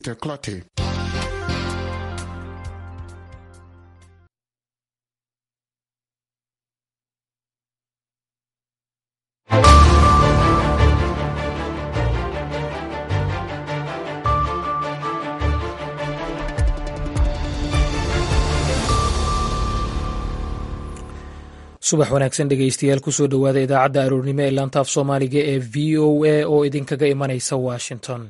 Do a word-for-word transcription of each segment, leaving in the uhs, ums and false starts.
Clottey. subax wanaagsan dhegaystayaal kusoo dhowaada idaacadda aroornimo ee laanta af soomaaliga ee v o a oo idinkaga imanaysa washington.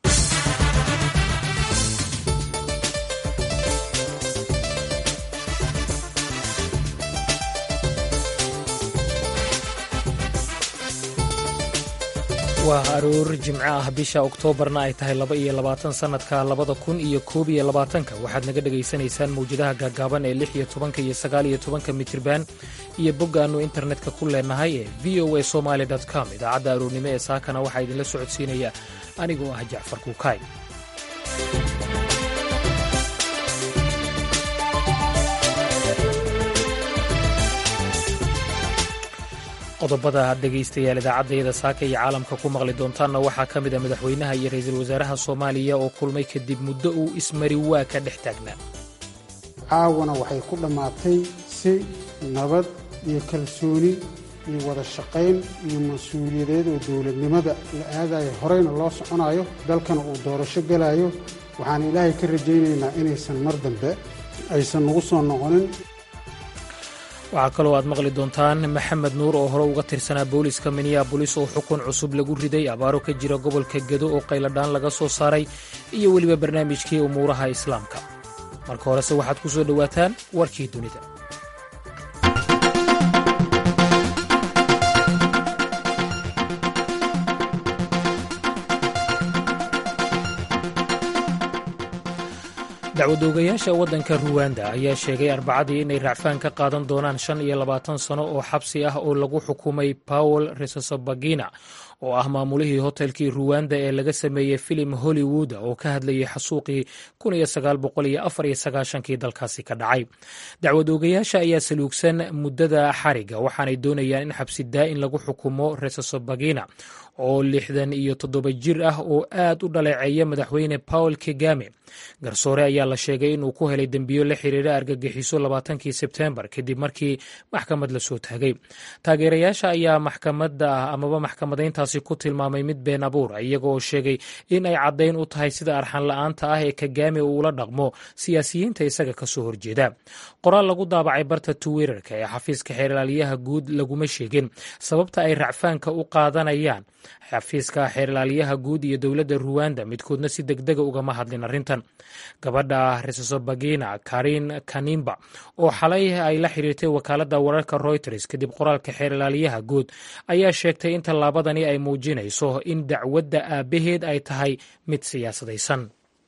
waa aroor jimco ah bisha oktoobarna ay tahay laba iyo labaatan sannadka labada kun iyo koob iyo labaatanka waxaad naga dhegaysanaysaan mawjadaha gaagaaban ee lix iyo tobanka iyo sagaal iyo tobanka mitirban iyo boggaannu internetka ku leenahay ee v o a somaali dot com. idaacadda aroornimo ee saakana waxaa idinla socodsiinaya anigoo ah jacfar kuukaay. qodobada aad dhegaystayaal idaacaddayada saaka iyo caalamka ku maqli doontaanna waxaa ka mid a madaxweynaha iyo ra'iisul wasaaraha soomaaliya oo kulmay kadib muddo uu ismari waa ka dhex taagnaa. caawana waxay ku dhammaatay si nabad iyo kalsooni iyo wada shaqayn iyo mas-uuliyadeed oo dowladnimada la aadayo horeyna loo soconayo dalkana uu doorasho gelayo. waxaan ilaahay ka rajaynaynaa inaysan mar dambe aysan nagu soo noqonin. waxaa kaloo aad maqli doontaan maxamed nuur oo hore uga tirsanaa booliska minneabolis oo xukun cusub lagu riday, abaaro ka jira gobolka gedo oo qayladhaan laga soo saaray, iyo weliba barnaamijkii umuuraha islaamka. marka horese waxaad ku soo dhowaataan warkii dunida. dacwadoogayaasha waddanka ruwanda ayaa sheegay arbacadii inay racfaan ka qaadan doonaan shan iyo labaatan sano oo xabsi ah oo lagu xukumay paul rusesabagina oo ah maamulihii hotelkii ruwanda ee laga sameeyey filim hollywood oo ka hadlayay xasuuqii kun iyo sagaal boqol iyo afar iyo sagaashankii dalkaasi ka dhacay. dacwadoogayaasha ayaa saluugsan muddada xariga waxaanay doonayaan in xabsi daa'in lagu xukumo rusesabagina oo lixdan iyo toddoba jir ah oo aad u dhaleeceeya madaxweyne paul kagame. garsoore ayaa la sheegay inuu ku helay dembiyo la xiriira argagixiso labaatankii sebteembar kadib markii maxkamad la soo taagay. taageerayaasha ayaa maxkamadda amaba maxkamadayntaasi ku tilmaamay mid been abuura, iyaga oo sheegay in ay caddayn u tahay sida arxan la'aanta ah ee kagame uu ula dhaqmo siyaasiyiinta isaga ka soo horjeeda. qoraal lagu daabacay barta twitterka ee xafiiska xeerlaaliyaha guud laguma sheegin sababta ay racfaanka u qaadanayaan. xafiiska xeerlaaliyaha guud iyo dowladda ruwanda midkoodna si degdega ugama hadlin arrintan. gabadha rusesabagina karin kanimba oo xalay ay la xiriirtay wakaaladda wararka reuters kadib qoraalka xeerlaaliyaha guud ayaa sheegtay in tallaabadani ay muujinayso in dacwadda aabbaheed ay tahay mid siyaasadaysan.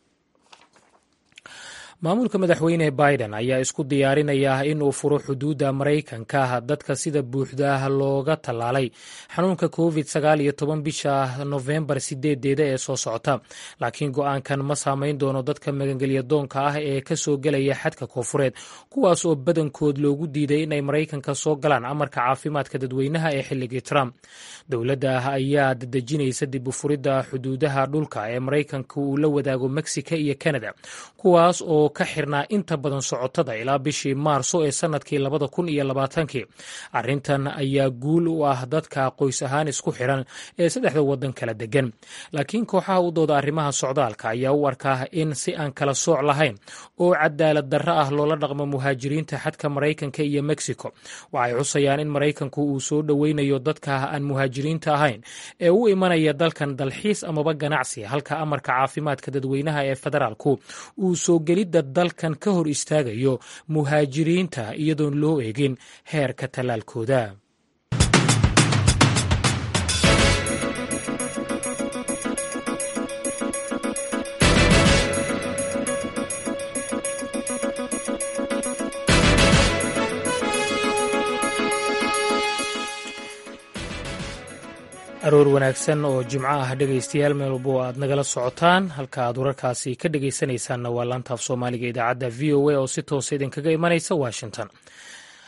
maamulka madaxweyne biden ayaa isku diyaarinaya inuu furo xuduudda maraykanka dadka sida buuxda looga tallaalay xanuunka covid sagaal iyo toban bisha nofembar sideedeeda ee soo socota, laakiin go'aankan ma saamayn doono dadka magangelya doonka ah ee ka soo gelaya xadka koofureed, kuwaas oo badankood loogu diiday inay maraykanka soo galaan amarka caafimaadka dadweynaha ee xilligii trump. dowladda ayaa dadejinaysa dib u furidda xuduudaha dhulka ee maraykanka uu la wadaago mexico iyo canada, kuwaas oo ka xirnaa inta badan socotada ilaa bishii maarso ee sannadkii labada kun iyo labaatankii. arrintan ayaa guul u ah dadka qoys ahaan isku xiran ee saddexda waddan kala degan, laakiin kooxaha u dooda arrimaha socdaalka ayaa u arkaa in si aan kala sooc lahayn oo cadaalad darro ah loola dhaqmo muhaajiriinta xadka maraykanka iyo mexico. waxay xusayaan in maraykanku uu soo dhoweynayo dadka aan muhaajiriinta ahayn ee u imanaya dalkan dalxiis amaba ganacsi, halka amarka caafimaadka dadweynaha ee federaalku uu soo gelidda dalkan ka hor istaagayo muhaajiriinta iyadoon loo eegin heerka tallaalkooda. aroor wanaagsan oo jimco ah dhegaystayaal, meel walbo aad nagala socotaan. halka aad wararkaasi ka dhegaysanaysaanna waa laanta af soomaaliga idaacadda v o a oo si toosa idinkaga imanaysa washington.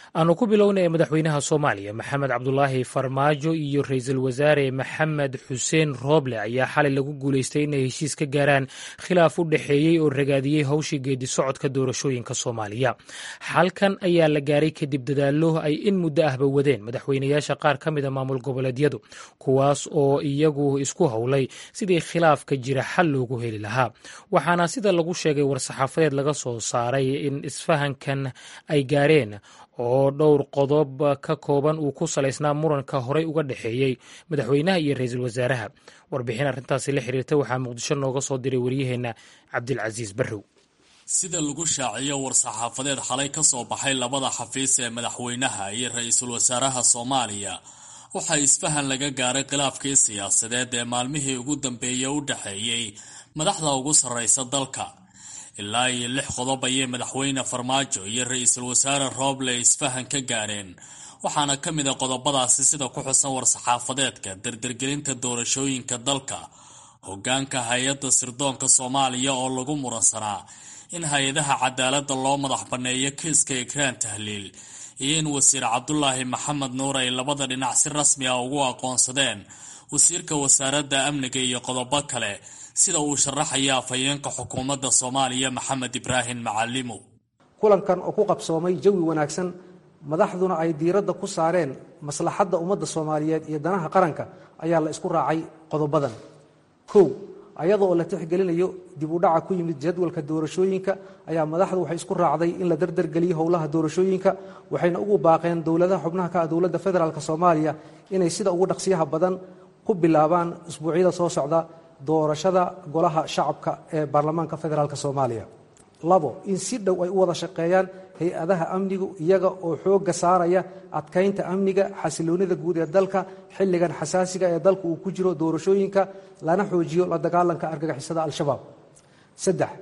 aanu ku bilownay madaxweynaha Soomaaliya Maxamed Cabdulaahi Farmaajo iyo ra'iisul wasaare Maxamed Xuseen Rooble ayaa xalay lagu guuleystay inay heshiis ka gaaraan khilaaf u dhaxeeyay oo ragaadiyay hawshii geedi socodka doorashooyinka Soomaaliya. Xalkan ayaa la gaaray kadib dadaallo ay in muddo ahba wadeen madaxweynayaasha qaar ka mid ah maamul goboleedyadu, kuwaas oo iyagu isku howlay sidii khilaafka jira xal loogu heli lahaa. Waxaana sida lagu sheegay war-saxaafadeed laga soo saaray in isfahankan ay gaareen oo dhowr qodob ka kooban uu ku salaysnaa muranka horey uga dhaxeeyey madaxweynaha iyo ra'iisul wasaaraha. Warbixin arrintaasi la xiriirta waxaa Muqdisho nooga soo diray waryaheena Cabdilcasiis Barrow. sida lagu shaaciyo war-saxaafadeed xalay ka soo baxay labada xafiis ee madaxweynaha iyo ra'iisul wasaaraha Soomaaliya, waxaa isfahan laga gaaray khilaafkii siyaasadeed ee maalmihii ugu dambeeyay u dhaxeeyay madaxda ugu sarreysa dalka. ilaa iyo lix qodob ayay madaxweyne Farmaajo iyo ra'iisul wasaare Rooble isfahan ka gaareen, waxaana ka mid ah qodobadaasi sida ku xusan war-saxaafadeedka dardargelinta doorashooyinka dalka, hoggaanka hay-adda sirdoonka Soomaaliya oo lagu muransanaa in hay-adaha cadaaladda loo madax banneeyo kiiska Ikraan Tahliil, iyo in wasiir Cabdulaahi Maxamed Nuur ay labada dhinac si rasmi ah ugu aqoonsadeen wasiirka wasaaradda amniga iyo qodobo kale sida uu sharaxaya afhayeenka xukuumadda Soomaaliya Maxamed Ibraahim Macalimo. kulankan oo ku qabsoomay jawi wanaagsan, madaxduna ay diiradda ku saareen maslaxadda ummadda Soomaaliyeed iyo danaha qaranka, ayaa la isku raacay qodobadan. kow ayadoo la tixgelinayo dib u dhaca ku yimid jadwalka doorashooyinka, ayaa madaxdu waxay isku raacday in la dardargeliyo howlaha doorashooyinka, waxayna ugu baaqeen dowladaha xubnaha ka ah dowladda federaalka Soomaaliya inay sida ugu dhaqsiyaha badan ku bilaabaan usbuucyada soo socda doorashada golaha shacabka ee baarlamaanka federaalka Soomaaliya. labo in si dhow ay u wada shaqeeyaan hay-adaha amnigu iyaga oo xoogga saaraya adkaynta amniga, xasiloonida guud ee dalka xilligan xasaasiga ee dalku uu ku jiro doorashooyinka, lana xoojiyo la dagaalanka argagixisada al-shabaab. saddex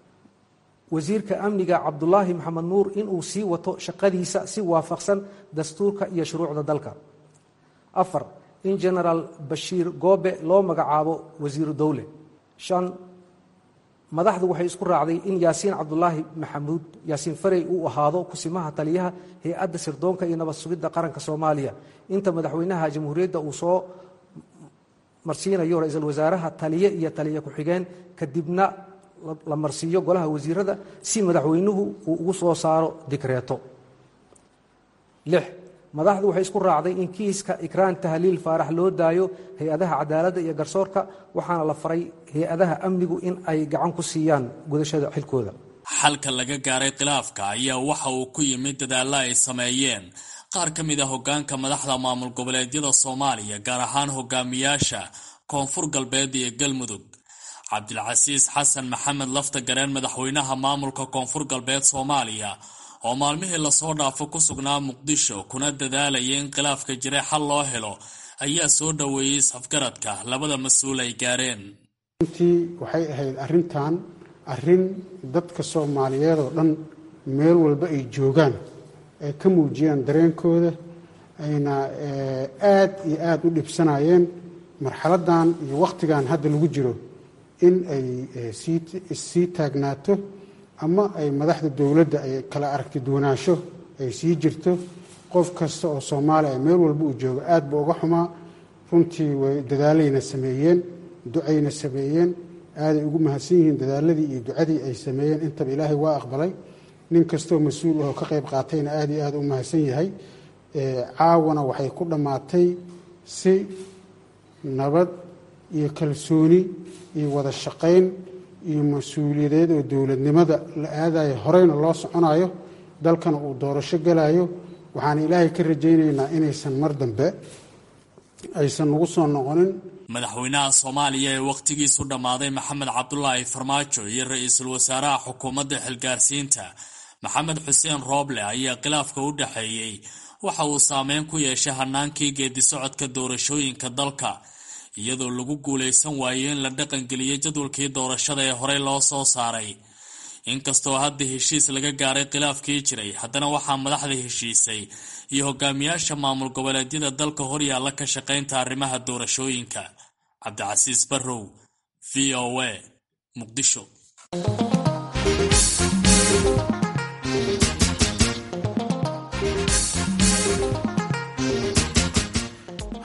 wasiirka amniga Cabdulaahi Maxamed Nuur inuu sii wato shaqadiisa si waafaqsan dastuurka iyo shuruucda dalka. afar in Generaal Bashiir Goobe loo magacaabo wasiiru dowle. shan madaxdu waxay isku raacday in Yaasiin Cabdulaahi Maxamuud Yaasiin Farey uu ahaado kusimaha taliyaha hay-adda sirdoonka iyo nabad sugidda qaranka Soomaaliya, inta madaxweynaha jamhuuriyadda uu soo marsiinayo ra'iisul wasaaraha taliye iyo taliye ku-xigeen, kadibna la marsiiyo golaha wasiirada si madaxweynuhu uu ugu soo saaro dikreeto. lix madaxdu waxay isku raacday in kiiska Ikraan Tahliil Faarax loo daayo hay-adaha cadaaladda iyo garsoorka, waxaana la faray hay-adaha amnigu in ay gacan ku siiyaan gudashada xilkooda. xalka laga gaaray khilaafka ayaa waxa uu ku yimid dadaalla ay sameeyeen qaar ka mid ah hoggaanka madaxda maamul goboleedyada Soomaaliya, gaar ahaan hogaamiyaasha Koonfur Galbeed iyo Galmudug. Cabdilcasiis Xasan Maxamed Laftagareen, madaxweynaha maamulka Koonfur Galbeed Soomaaliya, oo maalmihii lasoo dhaafo ku sugnaa Muqdisho kuna dadaalayay in khilaafka jiray xal loo helo, ayaa soo dhoweeyey safgaradka labada mas-uul ay gaareen. intii waxay ahayd arrintan arrin dadka Soomaaliyeed oo dhan meel walba ay joogaan ay ka muujiyaan dareenkooda, ayna aad iyo aad u dhibsanayeen marxaladan iyo wakhtigan hadda lagu jiro in ay sii taagnaato ama ay madaxda dowladda ay kala aragti duwanaansho ay sii jirto. qof kasta oo Soomaaliya meel walba uu joogo aad buu uga xumaa. runtii way dadaalayna sameeyeen, ducayna sameeyeen, aaday ugu mahadsan yihiin dadaaladii iyo ducadii ay sameeyeen, intaba ilaahay waa aqbalay. nin kastoo mas-uul oo ka qayb qaatayna aad iyo aad u mahadsan yahay. caawana waxay ku dhammaatay si nabad iyo kalsooni iyo wada shaqayn iyo mas-uuliyadeed oo dowladnimada la aadayo, horeyna loo soconayo, dalkana uu doorasho galayo. waxaan ilaahay ka rajaynaynaa inaysan mar dambe aysan ugu soo noqonin. madaxweynaha Soomaaliya ee waqtigiisu dhammaaday Maxamed Cabdulaahi Farmaajo iyo ra'iisul wasaaraha xukuumadda xilgaarsiinta Maxamed Xuseen Rooble ayaa khilaafka u dhaxeeyay waxa uu saameyn ku yeeshay hanaankii geedi socodka doorashooyinka dalka, iyadoo lagu guulaysan waayay in la dhaqangeliyo jadwalkii doorashada ee horey loo soo saaray. inkastoo hadda heshiis laga gaaray khilaafkii jiray, haddana waxaa madaxda heshiisay iyo hogaamiyaasha maamul goboleedyada dalka horyaalla ka shaqaynta arrimaha doorashooyinka. Cabdilcasiis Barrow, V O A, Muqdisho.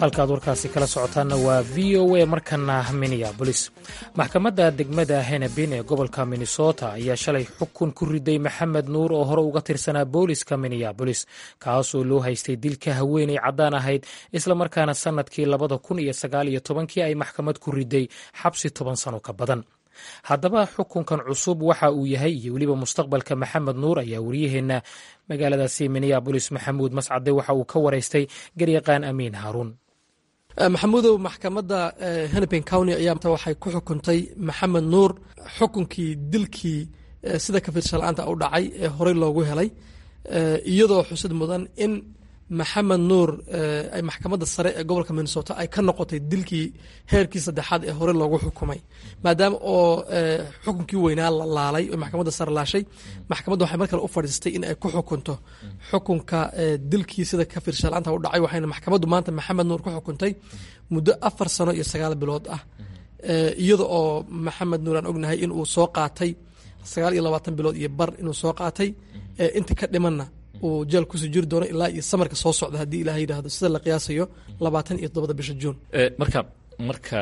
halkaad warkaasi kala socotaanna waa v o a markana minneabolis. maxkamadda degmada henebin ee gobolka minnesota ayaa shalay xukun ku riday maxamed nuur oo hore uga tirsanaa booliska minneabolis, kaasoo loo haystay dilka haweeney caddaan ahayd, islamarkaana sannadkii labada kun iyo sagaal iyo tobankii ay maxkamad ku riday xabsi toban sano ka badan. haddaba xukunkan cusub waxa uu yahay iyo weliba mustaqbalka maxamed nuur ayaa wariyaheenna magaaladaasi minneabolis maxamuud mascade waxa uu ka waraystay garyaqaan amiin haaruun. maxamuudow, maxkamadda hennepin county ayaa waxay ku xukuntay maxamed nuur xukunkii dilkii sida kafirsha-la'aanta u dhacay ee horey loogu helay, iyadoo xusid mudan in maxamed nuur ay maxkamadda sare ee gobolka minnesota ay ka noqotay dilkii heerkii saddexaad ee hore loogu xukumay, maadaama oo xukunkii weynaa la laalay oo maxkamadda sare laashay. maxkamadda waxay mar kale u fadhiistay in ay ku xukunto xukunka dilkii sida kafirsha-la'aanta u dhacay, waxayna maxkamaddu maanta maxamed nuur ku xukuntay muddo afar sano iyo sagaal bilood ah, iyada oo maxamed nuur aan ognahay in uu soo qaatay sagaal iyo labaatan bilood iyo bar inuu soo qaatay, inta ka dhimanna uu jeel kusii jiri doono ilaa iyo samarka soo socda haddii ilaah yidhaahdo, sida la qiyaasayo labaatan iyo toddobada bisha juun. marka marka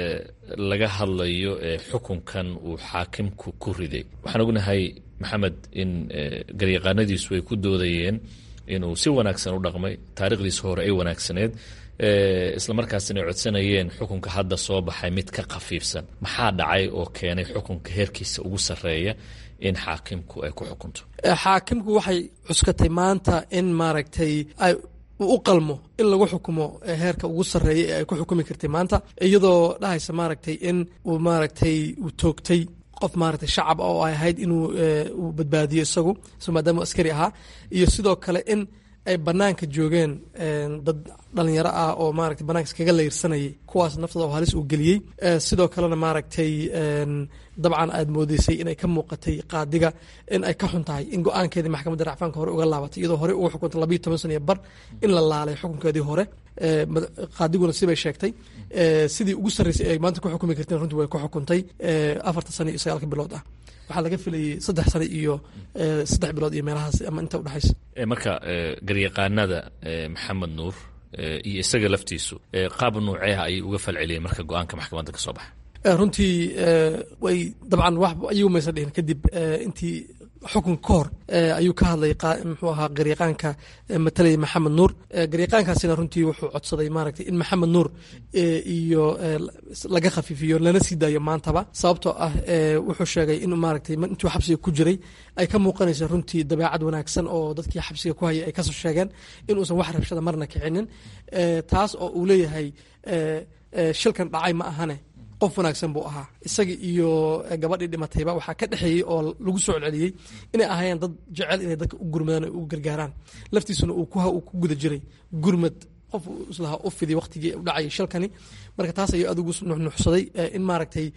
laga hadlayo xukunkan uu xaakimku ku riday, waxaan ognahay maxamed in garyaqaanadiisu ay ku doodayeen inuu si wanaagsan u dhaqmay, taariikhdiisa hore ay wanaagsaneed, islamarkaasina ay codsanayeen xukunka hadda soo baxay mid ka khafiifsan. maxaa dhacay oo keenay xukunka heerkiisa ugu sarreeya in xaakimku ay ku xukunto? xaakimku waxay cuskatay maanta in maaragtay ay u qalmo in lagu xukumo heerka ugu sarreeya ee ay ku xukumi kartay maanta, iyadoo dhahaysa maaragtay in uu maaragtay uu toogtay qof maaragtay shacab oo ay ahayd inuu uu badbaadiyo isagu so maadaama askari ahaa, iyo sidoo kale in ay banaanka joogeen dad dhalinyaro ah oo maaragtay banaanka iskaga leyrsanayay, kuwaas naftooda oo halis uu geliyey. sidoo kalena maaragtay dabcan aad moodeysay inay ka muuqatay qaadiga in ay ka xun tahay in go-aankeedii maxkamadda racfaanka hore uga laabatay, iyadoo horey uga xukuntay labayo toban sano iyo bar in la laalay xukunkeedii hore. qaadiguna sibay sheegtay sidii ugu sarreysay ay maanta ku xukumi karteen runtii way ku xukuntay afartan sano iyo sagaalka bilood ah. waxaa laga filayay saddex sano iyo saddex bilood iyo meelahaas ama inta udhexaysa. marka garyaqaanada maxamed nuur iyo isaga laftiisu qaab nuuceeha ayay uga falceliyeen marka go-aanka maxkamadda ka soo baxa? runtii way dabcan wax ayagu maysan dhihin kadib intii xukun ka hor ayuu ka hadlay muxuu ahaa garyaqaanka matalaya maxamed nuur. garyaqaankaasina runtii wuxuu codsaday maaragtay in maxamed nuur iyo laga khafiifiyo lana sii daayo maantaba, sababtoo ah wuxuu sheegay in maaragtay intuu xabsiga ku jiray ay ka muuqanaysa runtii dabeecad wanaagsan oo dadkii xabsiga ku hayay ay kasoo sheegeen inuusan wax rabshada marna kicinin, taas oo uu leeyahay shilkan dhacay ma ahane qof wanaagsan buu ahaa. isaga iyo gabadhii dhimatayba waxaa ka dhexeeyey oo lagu soo celceliyey inay ahaayeen dad jecel inay dadka u gurmadaan o u gargaaraan, laftiisuna uu ku guda jiray gurmad qof islahaa u fidi waqtigii u dhacayay shilkani. marka taas ayuu adigu nuxnuxsaday in maaragtay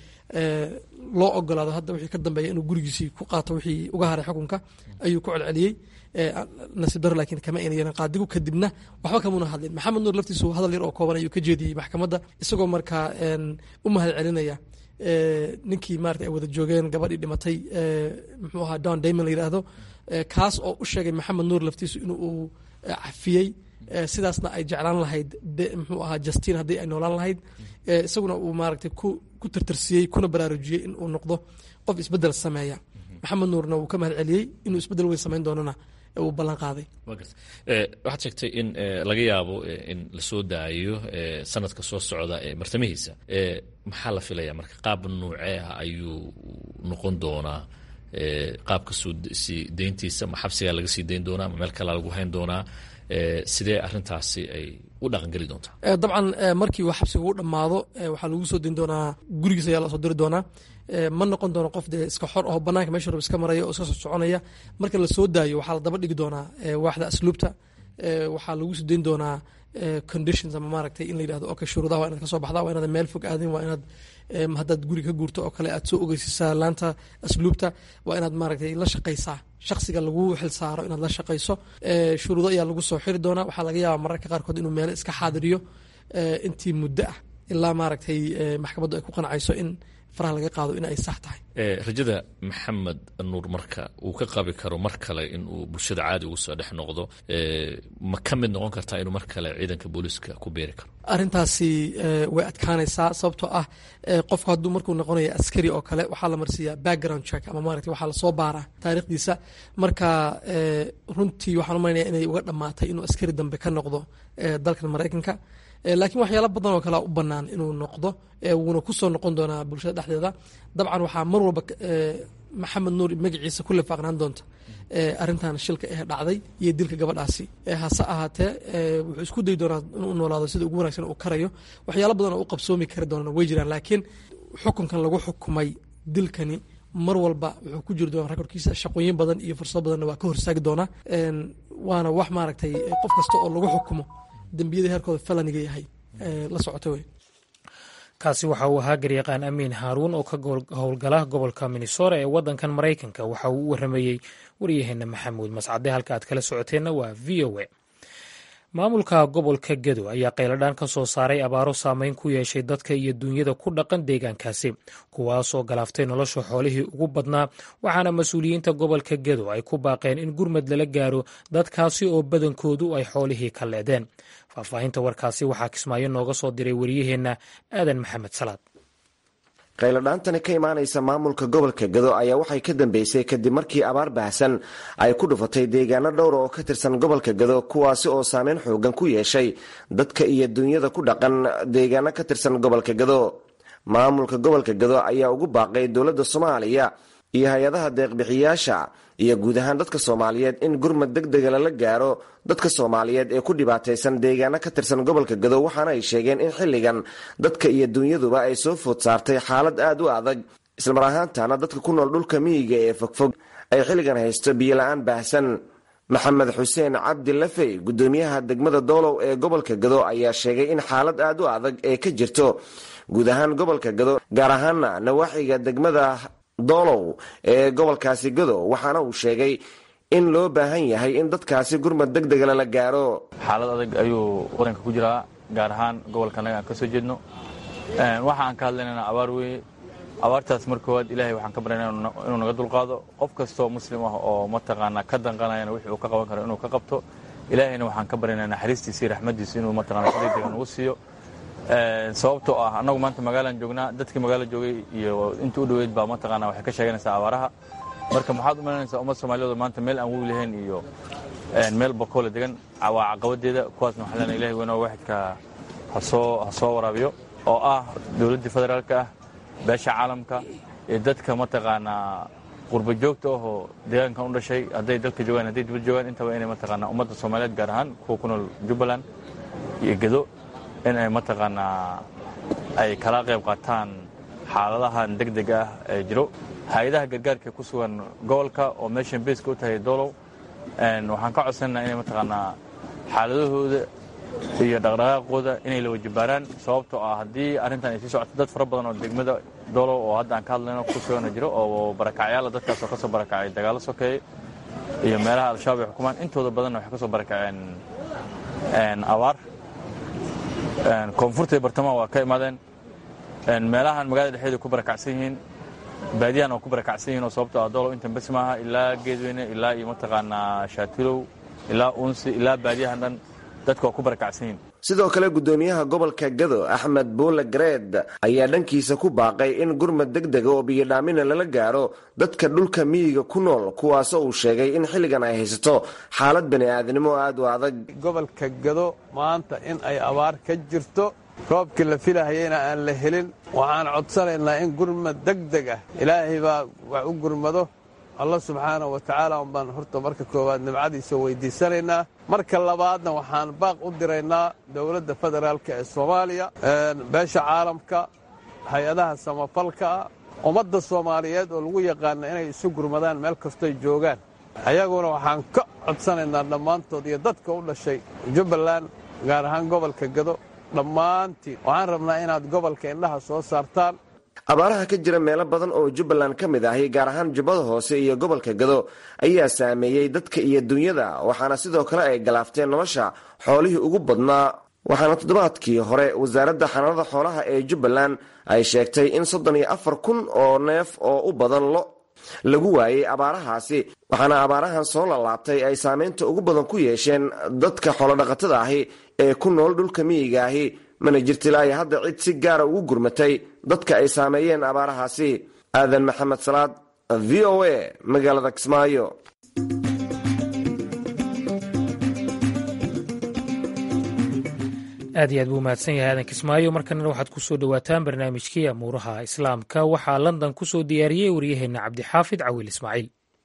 loo ogolaado hadda wixii ka dambeeya inuu gurigiisii ku qaato wixii uga haray xukunka ayuu ku celceliyey. nasiib daro laakiin kama ayna yeelan qaadigu, kadibna waxba kamuna hadlin. maxamed nuur laftiisu hadal yar oo kooban ayuu ka jeediyey maxkamadda, isagoo markaa u mahad celinaya ninkii maarata ay wada joogeen gabadhii dhimatay muxuu ahaa don damon la yidhaahdo, kaas oo u sheegay maxamed nuur laftiisu in uu cafiyey, sidaasna ay jeclaan lahayd muxuu ahaa justin haddii ay noolaan lahayd, isaguna uu maaragtay ku tirtirsiyey kuna baraarujiyey in uu noqdo qof isbeddel sameeya. maxamed nuurna wuu ka mahad celiyey inuu isbeddel weyn samayn doonana uu ballan qaaday. waxaad sheegtay in laga yaabo in lasoo daayo sanadka soo socda ee martamihiisa, maxaa la filaya marka? qaab nuuceeha ayuu noqon doonaa qaabka sii deyntiisa? ma xabsigaa laga sii dayn doonaa? ma meel kalaa lagu hayn doonaa? sidee arintaasi ay u dhaqangeli doontaa? dabcan markii uu xabsiga u dhammaado waxaa lagu soo dayn doonaa gurigiis ayaa lasoo diri doonaa. ma noqon doono qof dee iska xor oo banaanka meesha rab iska maraya oo iska soo soconaya. marka la soo daayo waxaa la daba dhigi doonaa waaxda asluubta, waxaa lagu soo dayn doonaa conditions ama maaragtay in la yidhahdo okay, shuruudaha waa inaad ka soo baxdaa, waa inaad meel fog aadin, waa inaad haddaad guri ka guurto oo kale aad soo ogeysisaa laanta asluubta, waa inaad maaragtay la shaqaysaa shaksiga lagu xil saaro inaad la shaqayso. shuruudo ayaa lagu soo xiri doonaa. waxaa laga yaabaa mararka qaarkood inuu meelo iska xaadiriyo intii muddo ah ilaa maaragtay maxkamaddu ay ku qancayso in faraha laga qaado in ay sax tahay. rajada maxamed nuur marka uu ka qabi karo mar kale inuu bulshada caadi ugu soo dhex noqdo ma ka mid noqon kartaa inuu mar kale ciidanka booliiska ku beeri karo? arrintaasi way adkaanaysaa sababtoo ah qofku hadduu markuu noqonayo askari oo kale waxaa la marsiiyaa background check ama maaragtay waxaa lasoo baaraa taariikhdiisa. marka runtii waxaan u malaynayaa inay uga dhammaatay inuu askari dambe ka noqdo dalkan Maraykanka. laakiin waxyaalo badan oo kale u bannaan inuu noqdo wuuna ku soo noqon doonaa bulshada dhexdeeda. dabcan waxaa mar walba maxamed nuur magaciisa ku lifaaqnaan doonta arrintan shilka ee dhacday iyo dilka gabadhaasi. hase ahaatee wuxuu isku dayi doonaa inuu noolaado sida ugu wanaagsan uu karayo. waxyaalo badan oo u qabsoomi kari doonana way jiraan, laakiin xukunkan lagu xukumay dilkani mar walba wuxuu ku jiri doonaa rekorkiisa. shaqooyin badan iyo fursado badanna waa ka horsaagi doonaa. waana wax maaragtay qof kasta oo lagu xukumo dembiyada heerkooda falaniga yahay la socota wey. kaasi waxa uu ahaa garyaqaan amiin haaruun oo ka howlgala gobolka Minnesota ee wadankan Maraykanka. waxa uu u waramayey waryaheena maxamuud mascade. halka aad kala socoteenna waa V O A. maamulka gobolka Gedo ayaa qayladhaan ka soo saaray abaaro saameyn ku yeeshay dadka iyo duunyada ku dhaqan deegaankaasi, kuwaasoo galaaftay nolosha xoolihii ugu badnaa. waxaana mas-uuliyiinta gobolka Gedo ay ku baaqeen in gurmad lala gaaro dadkaasi oo badankoodu ay xoolihii ka leedeen. faahfaahinta warkaasi waxaa Kismaayo nooga soo diray wariyaheenna aadan maxamed salaad. qayladhaantani ka imaanaysa maamulka gobolka Gedo ayaa waxay ka dambeysay kadib markii abaar baahsan ay ku dhufatay deegaano dhowr oo ka tirsan gobolka Gedo, kuwaasi oo saameyn xoogan ku yeeshay dadka iyo duunyada ku dhaqan deegaano ka tirsan gobolka Gedo. maamulka gobolka Gedo ayaa ugu baaqay dowladda Soomaaliya iyo hay-adaha deeq-bixiyaasha iyo guud ahaan dadka Soomaaliyeed in gurmad degdega lala gaaro dadka Soomaaliyeed ee ku dhibaataysan deegaano ka tirsan gobolka Gedo. waxaana ay sheegeen in xilligan dadka iyo dunyaduba ay soo food saartay xaalad aad u adag, islamar ahaantaana dadka ku nool dhulka miyiga ee fogfog ay xilligan haysto biyo la-aan baahsan. maxamed xuseen cabdi lafey, gudoomiyaha degmada Doolow ee gobolka Gedo, ayaa sheegay in xaalad aad u adag ee ka jirto guud ahaan gobolka Gedo, gaar ahaana nawaaxiga degmada Doolow ee gobolkaasi Gedo. waxaana uu sheegay in loo baahan yahay in dadkaasi gurmad degdega lala gaaro. xaalad adag ayuu wadanka ku jiraa, gaar ahaan gobolka anaga aan ka soo jeedno. waxa aan ka hadlaynana abaar weye. abaartaas mar koowaad ilaahay waxaan ka baryaynaa inuu naga dulqaado. qof kastoo muslim ah oo mataqaanaa ka danqanayana wixii uu ka qaban karo inuu ka qabto. ilaahayna waxaan ka baryaynaa naxariistiisa iyo raxmadiisa inuu mataqaanaa si degdega nagu siiyo. sababtoo ah annagu maanta magaalaan joognaa, dadkii magaala joogay iyo intii u dhoweyd baa mataqaanaa waxay ka sheeganaysaa abaaraha. marka maxaad u malaynaysaa ummad Soomaaliyeed oo maanta meel aan wuu lahayn iyo meel bakoole degan waa caqabadeeda. kuwaasna waxaa leenahay ilaahay weynoo waaxidka ha soo ha soo waraabiyo, oo ah dowladdii federaalka ah, beesha caalamka iyo dadka mataqaanaa qurba joogta ahoo deegaankan u dhashay, hadday dalka joogaan hadday dibad joogaan intaba inay mataqaanaa ummadda Soomaaliyeed gaar ahaan kuwa ku nool Jubbaland iyo Gedo in ay mataqaanaa ay kala qayb qaataan xaaladahan degdega ah ee jiro. hay-adaha gargaarka ku sugan gobolka oo meeshan beeska u tahay Doolow, waxaan ka codsanaynaa inay mataqaanaa xaaladahooda iyo dhaqdhaqaaqooda inay la wajibaaraan. sababtoo ah haddii arrintan ay sii socoto dad fara badan oo degmada Doolow oo hadda aan ka hadlayno ku sugana jiro oo barakacyaala, dadkaas oo ka soo barakacay dagaallo sokeeye iyo meelaha al-shabaab ay xukumaan. intooda badanna waxay ka soo barakaceen abaar. koonfurta iyo bartamaha waa ka imaadeen. meelahan magaalada dhexeeda ku barakacsan yihiin, baadiyahan waa ku barakacsan yihiin oo sababtoo ah Doolow intan bes maaha, ilaa Geedweyne ilaa iyo mataqaanaa Shaatilow ilaa Uunsi ilaa baadiyahan dhan dadka waa ku barakacsan yihiin. sidoo kale gudoomiyaha gobolka Gedo Axmed Buule Gareed ayaa dhankiisa ku baaqay in gurmad degdega oo biyo dhaamina lala gaaro dadka dhulka miyiga ku nool, kuwaasoo uu sheegay in xilligan ay haysato xaalad bani'aadanimo aad u adag. gobolka Gedo maanta in ay abaar ka jirto, roobkii la filahayeyna aan la helin. waxaan codsanaynaa in gurmad degdeg ah ilaahay baa wax u gurmado. allah subxaanahu wa tacaala unbaan horta marka koowaad nimcadiisa weydiisanaynaa. marka labaadna waxaan baaq u diraynaa dowladda federaalka ee Soomaaliya, beesha caalamka, hay-adaha samafalka, ummadda Soomaaliyeed oo lagu yaqaana inay isu gurmadaan meel kastoy joogaan. ayaguna waxaan ka codsanaynaa dhammaantood iyo dadka u dhashay Jubbaland gaar ahaan gobolka Gedo dhammaantiin waxaan rabnaa inaad gobolka indhaha soo saartaan. abaaraha ka jira meelo badan oo Jubbaland ka mid ahi, gaar ahaan Jubbada Hoose iyo gobolka Gedo, ayaa saameeyey dadka iyo dunyada, waxaana sidoo kale ay galaafteen nolosha xoolihii ugu badnaa. waxaana toddobaadkii hore wasaaradda xanaanada xoolaha ee jubbaland ay sheegtay in soddon iyo afar kun oo neef oo u badan lo lagu waayey abaarahaasi, waxaana abaarahan soo lalaabtay ay saameynta ugu badan ku yeesheen dadka xoolodhaqatada ahi ee ku nool dhulka miyiga ahi, mana jirtilaayo hadda cid si gaara ugu gurmatay dadka ay saameeyeen abaarahaasi. aadan maxamed salaad, v o a, magaalada Kismaayo. aad iyo aad buu mahadsan yahay aadan Kismaayo. markanna waxaad ku soo dhowaataan barnaamijkii amuuraha islaamka. waxaa London ku soo diyaariyey waryaheena cabdixaafid cawiil ismaaciil.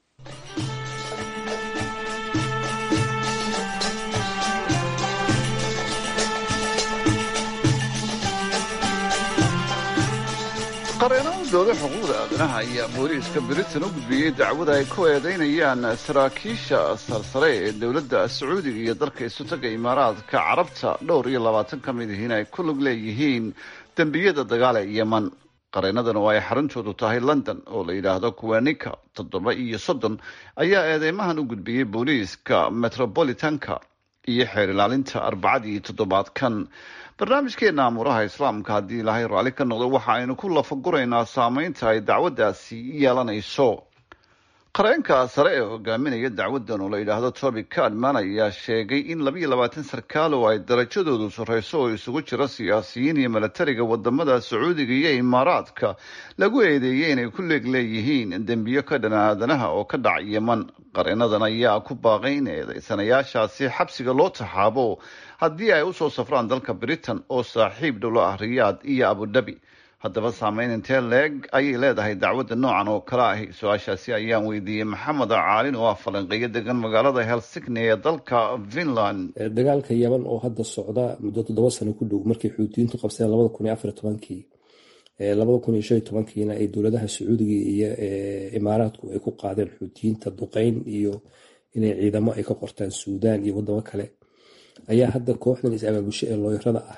qareenadooda xuquuqda aadanaha ayaa booliiska Britain u gudbiyey dacwada ay ku eedeynayaan saraakiisha sarsare ee dowladda Sacuudiga iyo dalka isutaga Imaaraadka Carabta dhowr iyo labaatan ka mid ah ay ku lug leeyihiin dambiyada dagaal ee Yemen. qareenadan oo ay xaruntoodu tahay London oo la yiraahdo Kuwanika toddoba iyo soddon ayaa eedeymahan u gudbiyey booliiska Metropolitanka iyo xeer ilaalinta arbacadii toddobaadkan. barnaamijkeena amuuraha islaamka haddii ilaahay raalli ka noqdo waxa aynu ku lafaguraynaa saameynta ay dacwaddaasi yeelanayso. qareenka sare ee hogaaminaya dacwadan oo la yidhaahdo Toby Cadman ayaa sheegay in labiyo labaatan sarkaal oo ay darajadoodu sarreyso oo isugu jira siyaasiyiin iyo milatariga wadamada Sacuudiga iyo Imaaraadka lagu eedeeyay inay ku leeg leeyihiin dembiyo ka dhan aadanaha oo ka dhacay Yemen. qareenadan ayaa ku baaqay in eedeysanayaashaasi xabsiga loo taxaabo haddii ay usoo safraan dalka Britain oo saaxiib dhow ah Riyaad iyo Abu Dhabi. haddaba saameyn intee leeg ayay leedahay dacwadda noocan oo kale ah? su-aashaasi ayaan weydiiyey maxamed caalin oo ah falanqeeyo degan magaalada Helsinki ee dalka Finland. dagaalka Yemen oo hadda socda muddo toddoba sano ku dhow markii xuutiyiintu qabsadeen labada kun iyo afar iyo tobankii labada kun iyo shan iyo tobankiina ay dowladaha Sacuudiga iyo Imaaraadku ay ku qaadeen xuutiyiinta duqeyn iyo inay ciidamo ay ka qortaan Suudaan iyo wadamo kale, ayaa hadda kooxdan is-abaabusho ee looyarada ah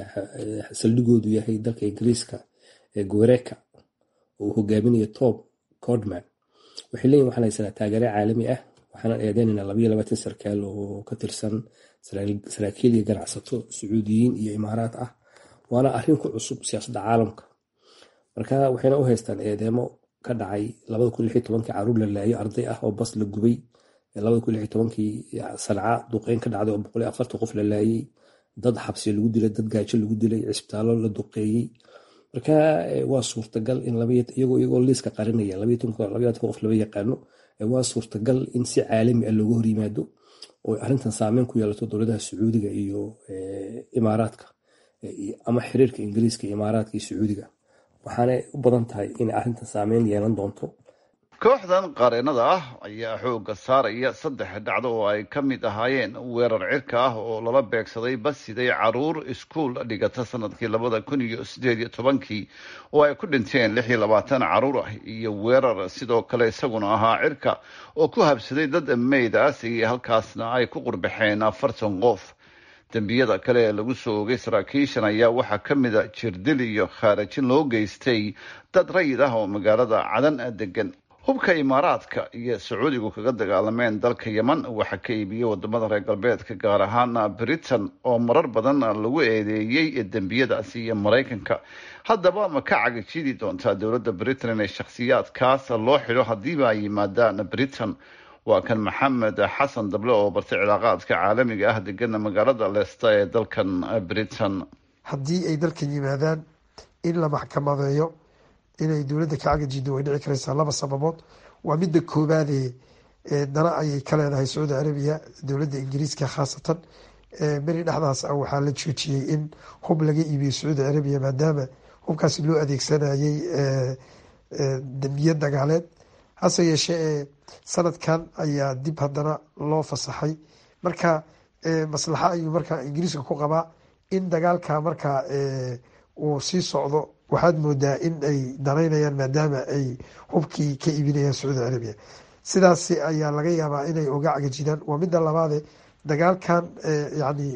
ee saldhigoodu yahay dalka Ingiriiska ee Guereka oo hogaaminaya Tom Cordman waxay leeyihin waxaan haysanaa taageero caalami ah, waxaan eedeynaynaa labiyo labaatan sarkaal oo ka tirsan saraakiil iyo ganacsato Sacuudiyiin iyo Imaaraad ah, waana arrin ku cusub siyaasadda caalamka. marka waxayna u haystaan eedeemo ka dhacay labada kun iyo lix iyo tobankii caruur la laayo arday ah oo bas la gubay, labada kun iyo lix iyo tobankii Sanca duqeyn ka dhacday oo boqol iyo afartan qof la laayay, dad xabsi lagu dilay, dad gaajo lagu dilay, cisbitaallo la duqeeyey. marka waa suurtagal in iyagoo iyagoo liiska qarinaya labiyo toban qof laba yaqaano, waa suurtagal in si caalami ah looga hor yimaado oo arrintan saameyn ku yeelato dowladaha Sacuudiga iyo Imaaraadka ama xiriirka Ingiriiska iyo Imaaraadka iyo Sacuudiga. waxaana u badan tahay in arrintan saameyn yeelan doonto. kooxdan qareenada ah ayaa xooga saaraya saddex dhacdo oo ay ka mid ahaayeen weerar cirka ah oo lala beegsaday bas siday caruur iskuul dhigata sanadkii labada kun iyo sideed iyo tobankii oo ay ku dhinteen lix iyo labaatan caruur ah, iyo weerar sidoo kale isaguna ahaa cirka oo ku habsaday dad meyd ah iyo halkaasna ay ku qurbaxeen afartan qof. dembiyada kale ee lagu soo oogay saraakiishan ayaa waxaa ka mid a jirdil iyo khaarajin loo geystay dad rayid ah oo magaalada Cadan degan. hubka Imaaraadka iyo Sacuudigu kaga dagaalameen dalka Yemen waxa ka iibiyay wadamada reer galbeedka gaar ahaan Britain oo marar badan lagu eedeeyay dembiyadaasi iyo Mareykanka. haddaba ma ka cagajidi doontaa dowladda Britain inay shakhsiyaadkaas loo xidho haddiiba ay yimaadaan Britain? waa kan maxamed xasan dable oo bartay cilaaqaadka caalamiga ah degana magaalada Leicester ee dalkan Britain. haddii ay dalkan yimaadaan in la maxkamadeeyo inay dowladda ka cagajido way dhici karaysaa laba sababood. waa midda koobaadee dana ayay ka leedahay Sacuudi Carabiya, dowladda Ingiriiska khaasatan. beri dhexdaas ah waxaa la joojiyey in hub laga iibiyo Sacuudi Carabiya maadaama hubkaasi loo adeegsanayay dambiye dagaaleed. hase yeeshee sanadkan ayaa dib haddana loo fasaxay. marka maslaxa ayuu markaa Ingiriiska ku qabaa in dagaalka markaa uu sii socdo. waxaad moodaa in ay danaynayaan maadaama ay hubkii ka iibinayaan Sacuudi Carabiya. sidaas ayaa laga yaabaa inay uga cagajidaan. waa midda labaade dagaalkan yani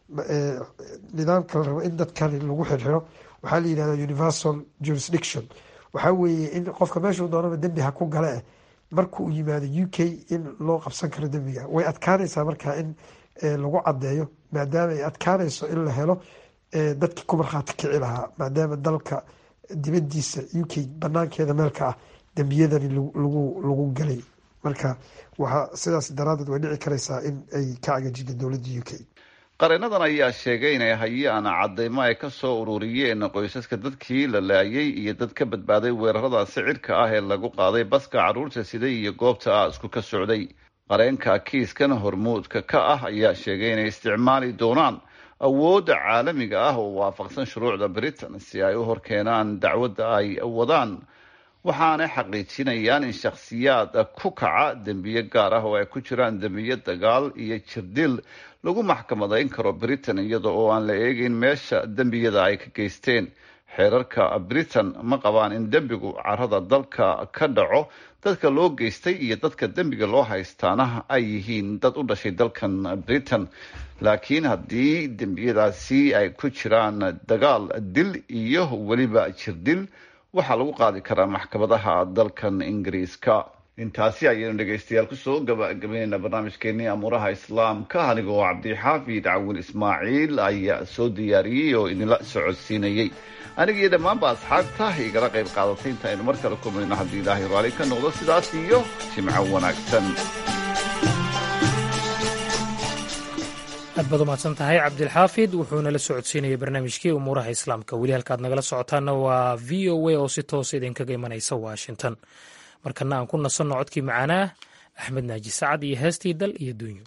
nidaamka la rabo in dadkan lagu xirxiro waxaa la yidhahda universal jurisdiction. waxaa weeye in qofka meeshuu doonaba dembi ha ku gale markuu yimaado U K in loo qabsan karo dembiga. way adkaanaysaa markaa in lagu caddeeyo maadaama ay adkaanayso in la helo dadkii ku markhaati kici lahaa maadaama dalka dibadiisa u k banaankeeda meelka ah dembiyadani lagu galay marka waxaa sidaas daraadeed way dhici karaysaa in ay ka cagajida dowladda u k. qareenadan ayaa sheegay inay hayaan cadeymo ay ka soo ururiyeen qoysaska dadkii la laayay iyo dad ka badbaaday weerarada sicirka ah ee lagu qaaday baska caruurta siday iyo goobta aasku ka socday. qareenka kiiskan hormuudka ka ah ayaa sheegay inay isticmaali doonaan awoodda caalamiga ah oo waafaqsan shuruucda Britain si ay u horkeenaan dacwadda ay wadaan, waxaanay xaqiijinayaan in shakhsiyaad ku kaca dembiye gaar ah oo ay ku jiraan dembiye dagaal iyo jirdil lagu maxkamadayn karo Britain iyada oo aan la eegin meesha dembiyada ay ka geysteen. xeerarka Britain ma qabaan in dembigu carrada dalka ka dhaco dadka loo geystay iyo dadka dembiga loo haystaana ay yihiin dad u dhashay dalkan Britain, laakiin haddii dembiyadaasi ay ku jiraan dagaal, dil iyo weliba jirdil waxaa lagu qaadi karaa maxkamadaha dalkan Ingiriiska. intaasi ayaynu dhegaystayaal kusoo gabagabeynayna barnaamijkeenii amuuraha islaamka anigoo cabdixaafid cawil ismaaciil ayaa soo diyaariyey oo idinla socodsiinayey. aniga iyo dhammaanba asxaabta igala qayb qaadatay inta aynu mar kale kulmayno haddii ilaahay raali ka noqdo sidaas iyo jimco wanaagsan. aad baad umahadsan tahay cabdilxaafid, wuxuuna la socodsiinayay barnaamijkii umuuraha islaamka. weli halkaad nagala socotaana waa v o a oo si toosa idinkaga imanaysa washington. markana aan ku nasanno codkii macaanaa axmed naaji sacad iyo heestii dal iyo duunyo.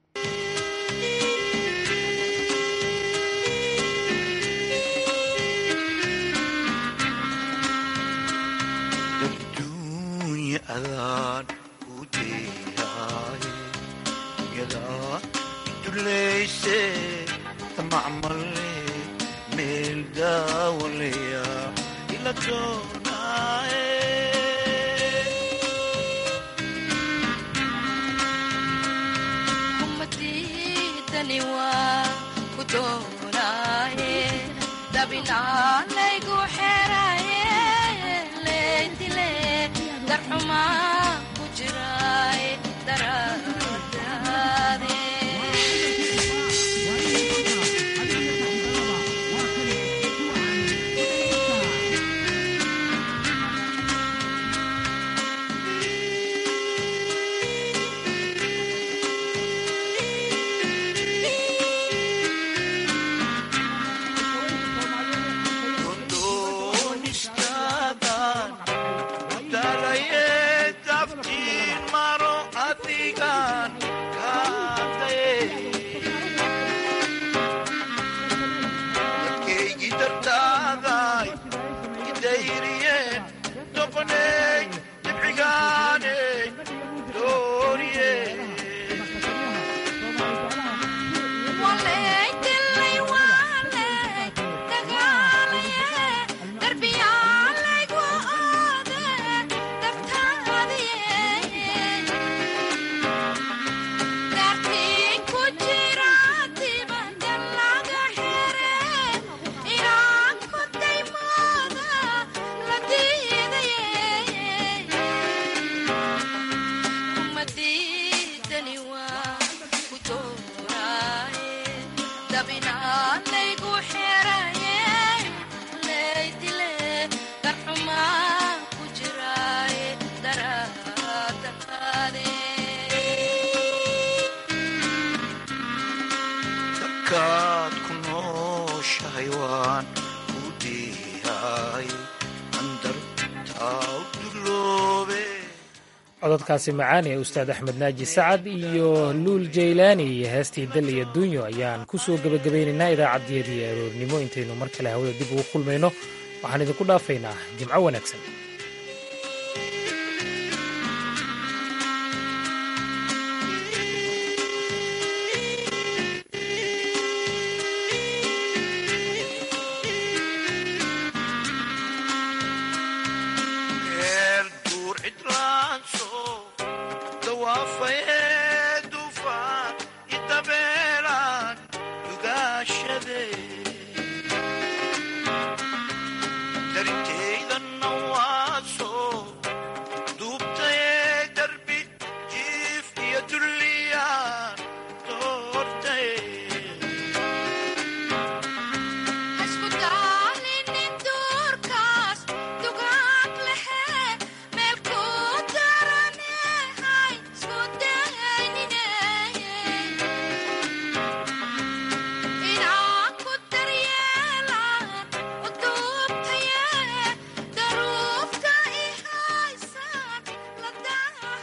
cododkaasi macaan ee ustaad axmed naaji sacad iyo luul jaylaani iyo heestii dal iyo duunyo ayaan ku soo gebagabaynaynaa idaacaddiyadii aroornimo. intaynu mar kale hawada dib ugu kulmayno waxaan idinku dhaafaynaa jimco wanaagsan. so